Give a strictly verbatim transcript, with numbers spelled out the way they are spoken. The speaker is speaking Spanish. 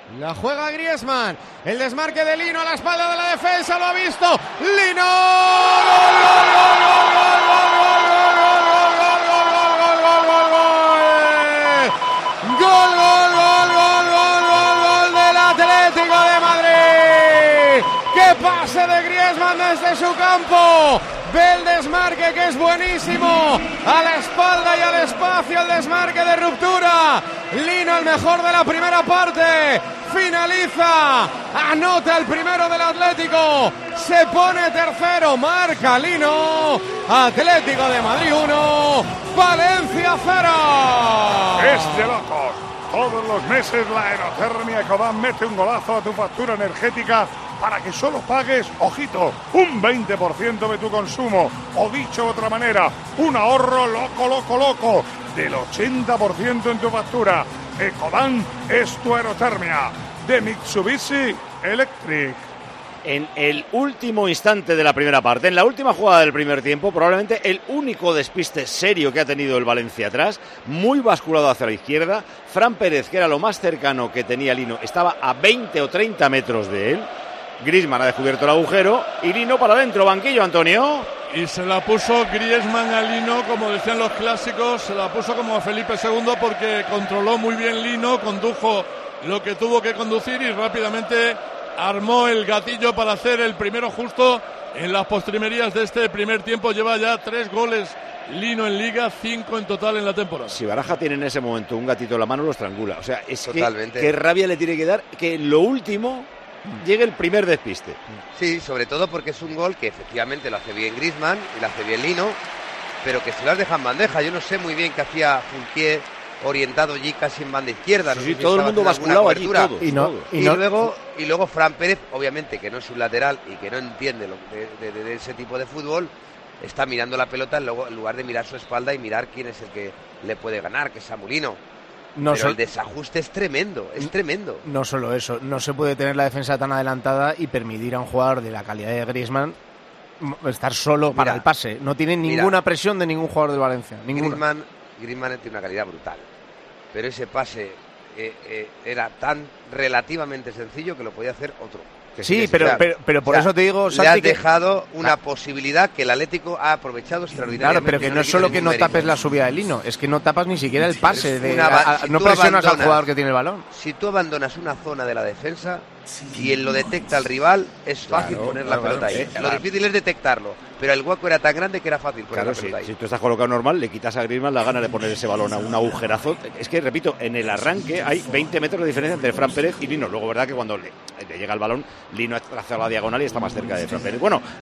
La juega Griezmann. El desmarque de Lino a la espalda de la defensa. Lo ha visto. Lino. ¡Gol, gol, gol, gol, gol, gol, gol, gol, gol, gol, gol del Atlético de Madrid! ¡Qué pase de Griezmann desde su campo! Ve el desmarque, que es buenísimo. A la espalda y al espacio el desmarque de ruptura. Lino, el mejor de la primera parte. Finaliza. Anota el primero del Atlético. Se pone tercero. Marca Lino. Atlético de Madrid uno. Valencia cero. Es de locos. Todos los meses la aerotermia Ecodan mete un golazo a tu factura energética para que solo pagues, ojito, un veinte por ciento de tu consumo. O dicho de otra manera, un ahorro loco, loco, loco del ochenta por ciento en tu factura. Ecodan es tu aerotermia de Mitsubishi Electric. En el último instante de la primera parte, en la última jugada del primer tiempo, probablemente el único despiste serio que ha tenido el Valencia atrás, muy basculado hacia la izquierda. Fran Pérez, que era lo más cercano que tenía Lino, estaba a veinte o treinta metros de él. Griezmann ha descubierto el agujero y Lino para adentro, banquillo, Antonio. Y se la puso Griezmann a Lino, como decían los clásicos, se la puso como a Felipe segundo porque controló muy bien Lino, condujo lo que tuvo que conducir y rápidamente armó el gatillo para hacer el primero justo en las postrimerías de este primer tiempo. Lleva ya tres goles Lino en Liga, cinco en total en la temporada. Si Baraja tiene en ese momento un gatito en la mano, lo estrangula. O sea, es Totalmente. que qué rabia le tiene que dar que en lo último llegue el primer despiste. Sí, sobre todo porque es un gol que efectivamente lo hace bien Griezmann y lo hace bien Lino, pero que se las deja en bandeja. Yo no sé muy bien qué hacía Foulquier orientado allí casi en banda izquierda. Sí, no sí, sé si todo el mundo basculado allí, todo. Y, no, Y, y, no, luego, y luego Fran Pérez, obviamente que no es un lateral y que no entiende lo, de, de, de ese tipo de fútbol, está mirando la pelota en, luego, en lugar de mirar su espalda y mirar quién es el que le puede ganar, que es Samulino. no Pero so- el desajuste es tremendo, es tremendo. no solo eso, no se puede tener la defensa tan adelantada y permitir a un jugador de la calidad de Griezmann estar solo para Mira, el pase. No tiene mira. ninguna presión de ningún jugador del Valencia. Ninguna. Griezmann, Griezmann tiene una calidad brutal, pero ese pase eh, eh, era tan relativamente sencillo que lo podía hacer otro. Que Sí, sí, pero, claro. pero, pero por O sea, eso te digo, le Santi, has que... dejado una Claro. posibilidad que el Atlético ha aprovechado extraordinariamente. Claro, pero que Eso no le es quita solo que ningún no mérito. tapes la subida de Lino, es que no tapas ni siquiera el pase, Es de, una a- ba- a- si no tú presionas al abandonas- jugador que tiene el balón. Si tú abandonas una zona de la defensa y él lo detecta el rival, es fácil Claro, poner claro, la pelota claro, ahí. sí, Lo claro. difícil es detectarlo, pero el hueco era tan grande que era fácil poner Claro, la sí, pelota ahí. si tú estás colocado normal, le quitas a Griezmann la gana de poner ese balón a un agujerazo. Es que, repito, en el arranque hay veinte metros de diferencia entre Fran Pérez y Lino. Luego, verdad que cuando le, le llega el balón, Lino ha trazado la diagonal y está más cerca de Fran Pérez. Bueno,